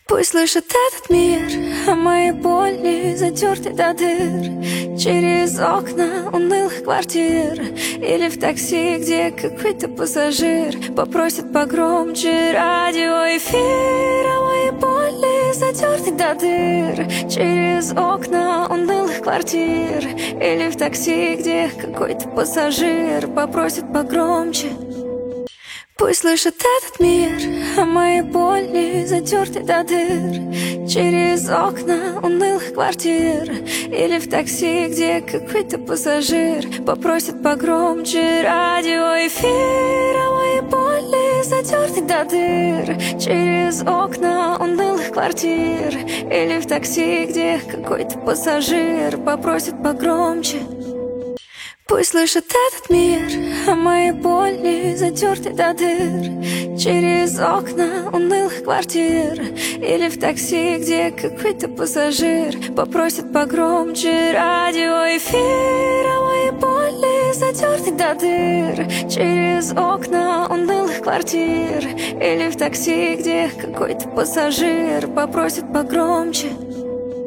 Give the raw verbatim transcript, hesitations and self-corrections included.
Пусть слышит этот мир о моей боли, затертой до дыр, через окна унылых квартир или в такси, где какой-то пассажир попросит погромче радиоэфир о моей боли, затертой до дыр, через окна унылых квартир или в такси, где какой-то пассажир попросит погромче. Пусть слышит этот мир о моей боли, затертой до дыр, через окна унылых квартир или в такси, где какой-то пассажир попросит погромче радиоэфир о моей боли, затертой до дыр, через окна унылых квартир или в такси, где какой-то пассажир попросит погромче. Пусть слышит этот мир о моей боли, затертой до дыр, через окна унылых квартир или в такси, где какой-то пассажир попросит погромче радиоэфир о моей боли, затертой до дыр, через окна унылых квартир или в такси, где какой-то пассажир попросит погромче.